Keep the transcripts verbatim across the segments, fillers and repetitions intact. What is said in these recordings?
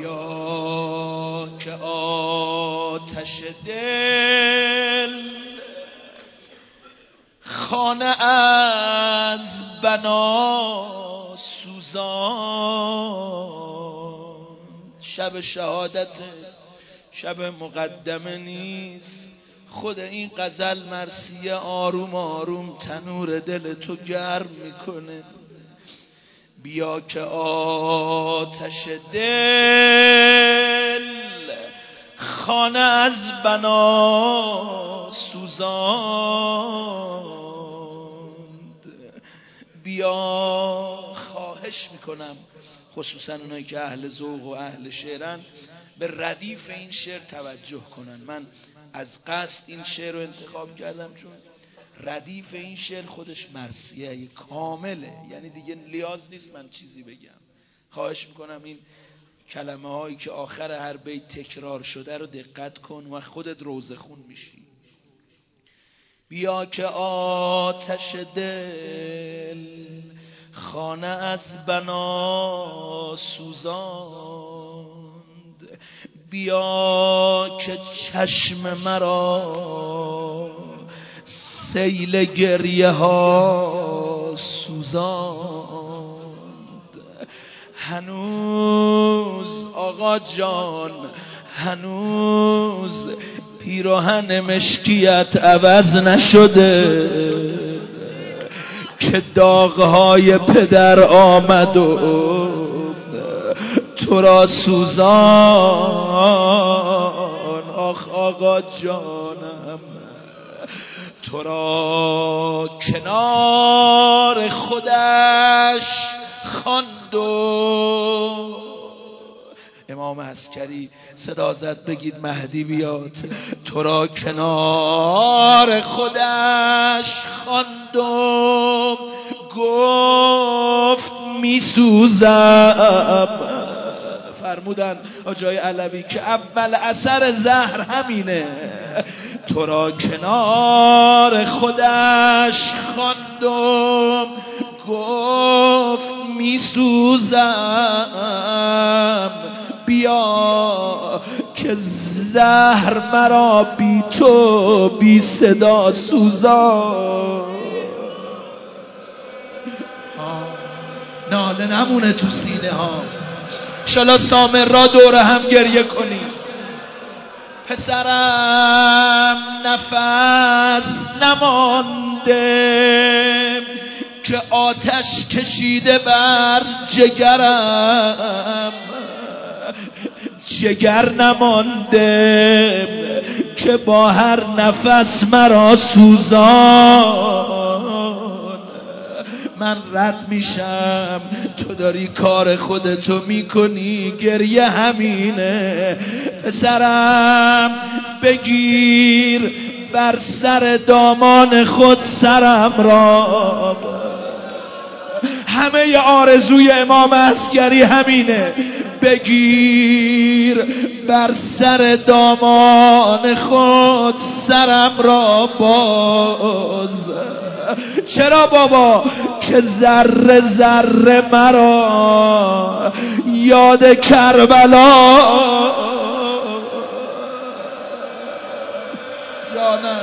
بیا که آتش دل خانه از بنا سوزان. شب شهادت، شب مقدمه نیست، خود این غزل مرثیه آروم آروم تنور دل تو گرم میکنه. بیا که آتش دل خانه از بنا سوزاند. بیا خواهش میکنم خصوصا اونایی که اهل ذوق و اهل شعرن به ردیف این شعر توجه کنن. من از قصد این شعر رو انتخاب کردم چون ردیف این شعر خودش مرثیه کامله، یعنی دیگه نیاز نیست من چیزی بگم. خواهش میکنم این کلمه هایی که آخر هر بیت تکرار شده رو دقت کن و خودت روزه خون میشی. بیا که آتش دل خانه از بنا سوزاند. بیا که چشم مرا سیل گریه ها سوزاند. هنوز آقا جان هنوز پیراهن مشکیت عوض نشده که داغهای پدر آمد و تو را سوزان. آخ آقا جانم تو را کنار خودش خواند و امام عسکری صدا زد بگید مهدی بیاد. تو را کنار خودش خواند و گفت میسوزم. فرمودن آجای علوی که اول اثر زهر همینه. تو را کنار خودش خواند و گفت میسوزم. بیا که زهر مرا بی تو بی صدا سوزان. ناله نمونه تو سینه ها. انشالله سامر را دور هم گریه کنیم. پسرم نفس نمانده که آتش کشیده بر جگرم. جگر نمانده که با هر نفس مرا سوزان. من رد میشم تو داری کار خودتو میکنی، گریه همینه. پسرم بگیر بر سر دامان خود سرم را. همه آرزوی امام عسکری همینه. بگیر بر سر دامان خود سرم را باز. چرا بابا؟ که ذره ذره مرا یاد کربلا. جانم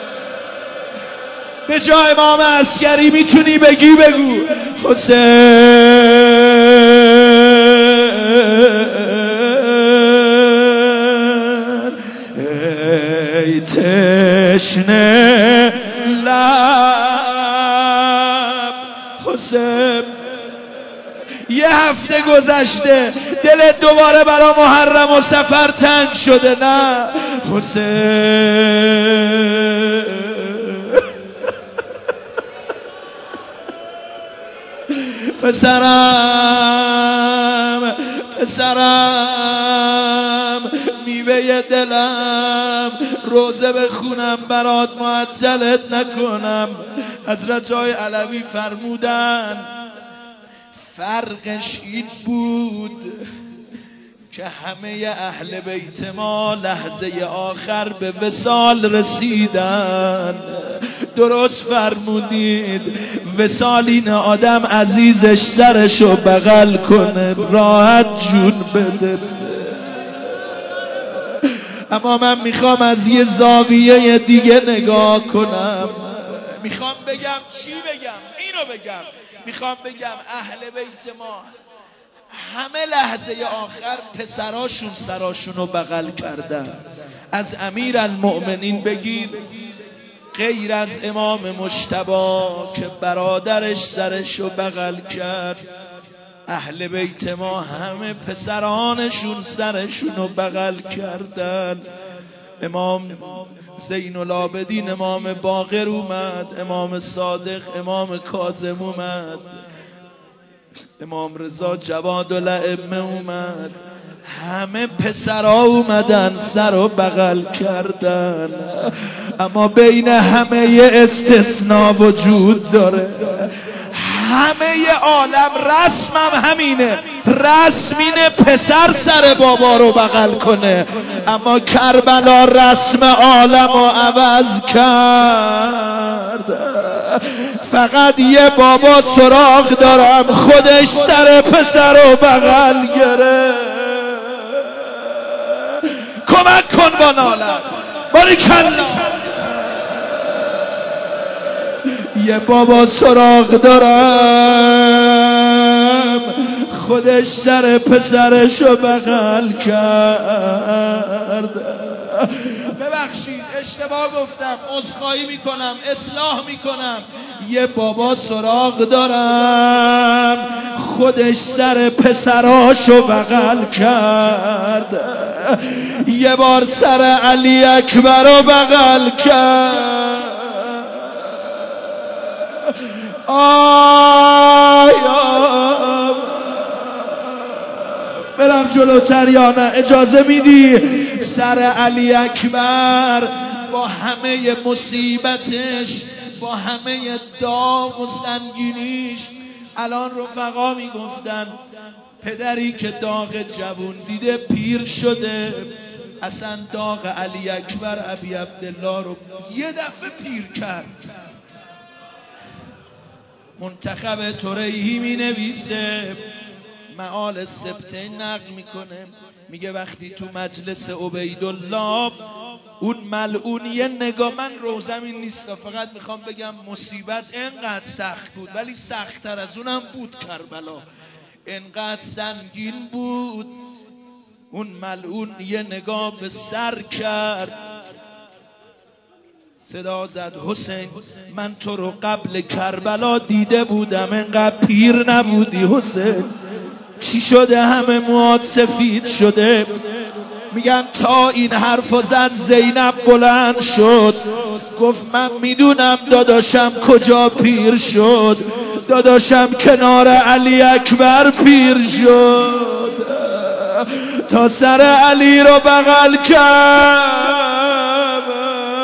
به جای امام عسکری میتونی بگی بگو حسین ای تشنه لب. حسین یه هفته گذشته دلت دوباره برا محرم و سفر تنگ شده نه حسین؟ پسرم پسرم میوه دلم، روزه بخونم برات معطلت نکنم. حضرت آقای علوی فرمودن فرقش این بود که همه اهل بیت ما لحظه آخر به وصال رسیدن. درست فرمودید، وصال این آدم عزیزش سرشو بغل کنه راحت جون بده. اما من میخوام از یه زاویه دیگه نگاه کنم. میخوام بگم چی بگم؟ اینو بگم. میخوام بگم اهل بیت ما همه لحظه آخر پسراشون سراشون رو بغل کردن. از امیر المؤمنین بگیر غیر از امام مجتبی که برادرش سرش رو بغل کرد، اهل بیت ما همه پسرانشون سرشون رو بغل کردن. امام زین العابدین امام باقر اومد، امام صادق امام کاظم اومد، امام رضا جواد الائمه اومد، همه پسرها اومدن سر و بغل کردن. اما بین همه یه استثناء وجود داره. همه عالم رسمم همینه، رسم اینه پسر سر بابا رو بغل کنه، اما کربلا رسم عالم رو عوض کرد. فقط یه بابا سراغ دارم خودش سر پسر رو بغل گرفت. کمک کن با نالت باریکلا. یه بابا سراغ دارم خودش سر پسرشو بغل کرد. ببخشید اشتباه گفتم، عذرخواهی میکنم، اصلاح میکنم. یه بابا سراغ دارم خودش سر پسراشو بغل کرد. یه بار سر علی اکبر رو بغل کرد. آیا برم جلوتر یا نه؟ اجازه میدی؟ سر علی اکبر با همه مصیبتش، با همه داغ و سنگینیش، الان رفقا میگفتن پدری که داغ جوون دیده پیر شده. اصلا داغ علی اکبر ابی عبدالله رو یه دفعه پیر کرد. منتخب توریهی می نویسه، معال سبتین نقل میکنه، میگه وقتی تو مجلس عبیدالله اون ملعون یه نگاه، من روزم این نیست فقط میخوام بگم مصیبت انقدر سخت بود ولی سخت‌تر از اونم بود کربلا، انقدر سنگین بود. اون ملعون یه نگاه به سر کرد، صدا زد حسین من تو رو قبل کربلا دیده بودم، انقدر پیر نبودی حسین، چی شده همه موات سفید شده؟ میگن تا این حرفو زد زینب بلند شد گفت من میدونم داداشم کجا پیر شد، داداشم کنار علی اکبر پیر شد. تا سر علی رو بغل کرد،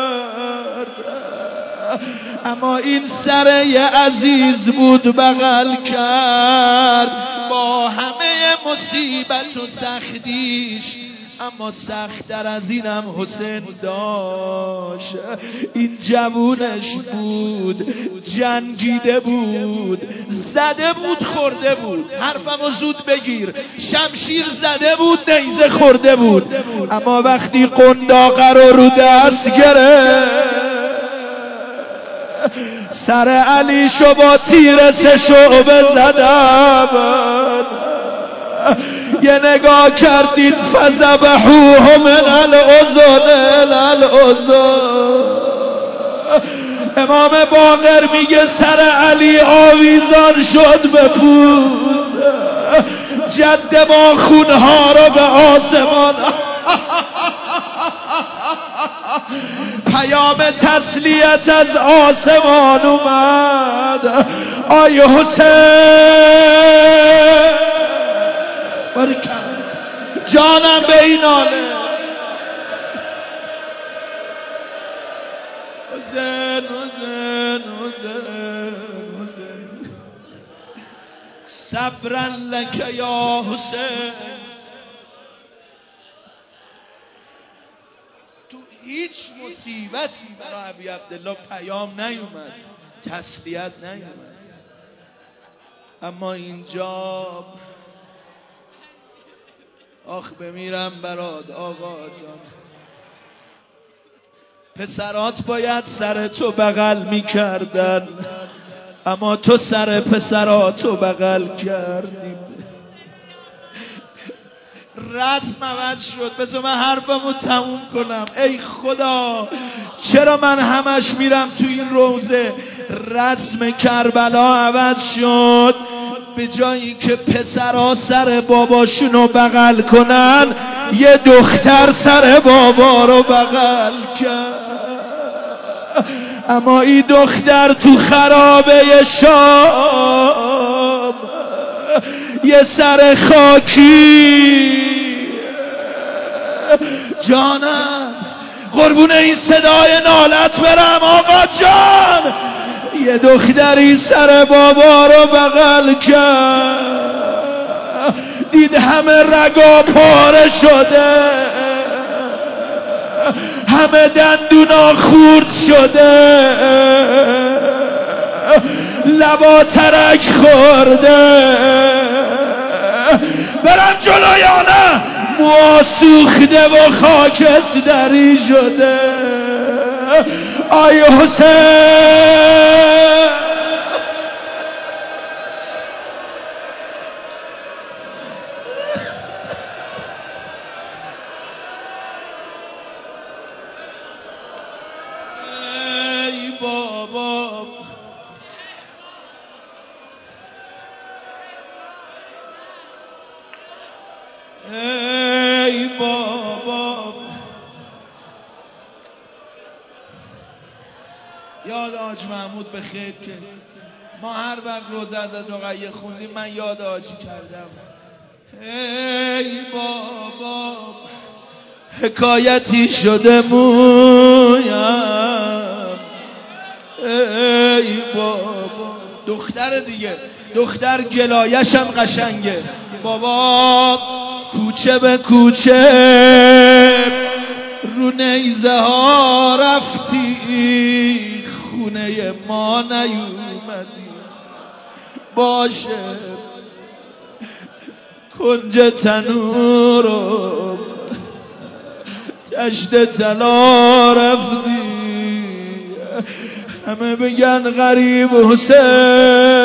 اما این سر یه عزیز بود بغل کرد با همه مصیبت و سختیش. اما سخت‌تر از اینم حسین داشت، این جوونش بود، جنگیده بود، زده بود خورده بود، حرفمو زود بگیر، شمشیر زده بود نیزه خورده بود، اما وقتی قنداقه رو رو دست گرفت سر علی شو با تیر سه شعبه زدم. یه نگاه کردید فذبحوه من الاذن الاذن. امام باقر میگه سر علی آویزان شد به پوست، جد ما خونها رو به آسمان. پیام تسلیت از آسمان اومد. آی حسین جانم به این آله. حسین حسین حسین حسین صبرا لک یا حسین. تو هیچ مصیبتی برای ابی عبدالله پیام نیومد، تسلیت نیومد، اما اینجا آخ بمیرم برات آقا جان، پسرات باید سر تو بغل میکردن، اما تو سر پسراتو بغل کردی. رسم عوض شد. بذار من حرفمو تموم کنم. ای خدا چرا من همش میرم تو این روزه؟ رسم کربلا عوض شد. به جایی که پسرها سر باباشونو بغل کنن، یه دختر سر بابا رو بغل کرد. اما این دختر تو خرابه شام یه سر خاکی. جانم قربون این صدای نالت برم آقا جان. یه دختری سر بابا رو بغل کرد، دید همه رگا پاره شده، همه دندونا خورد شده، لبا ترک خورده. برم جلو یا نه؟ مو سوخته و خاکستری شده. آی حسین ای بابا، ای بابا. یاد حاج محمود به خیر که ما هر وقت روزه از رقیه خوندیم من یاد حاجی کردم. ای بابا حکایتی شده مویم. ای بابا دختر دیگه، دختر گلایشم قشنگه. بابا کوچه به کوچه رو نیزه ها رفتی، خونه ما نیومدی. باشه کنج تنورو تشت طلا رفتی. همه بگن غریب حسین،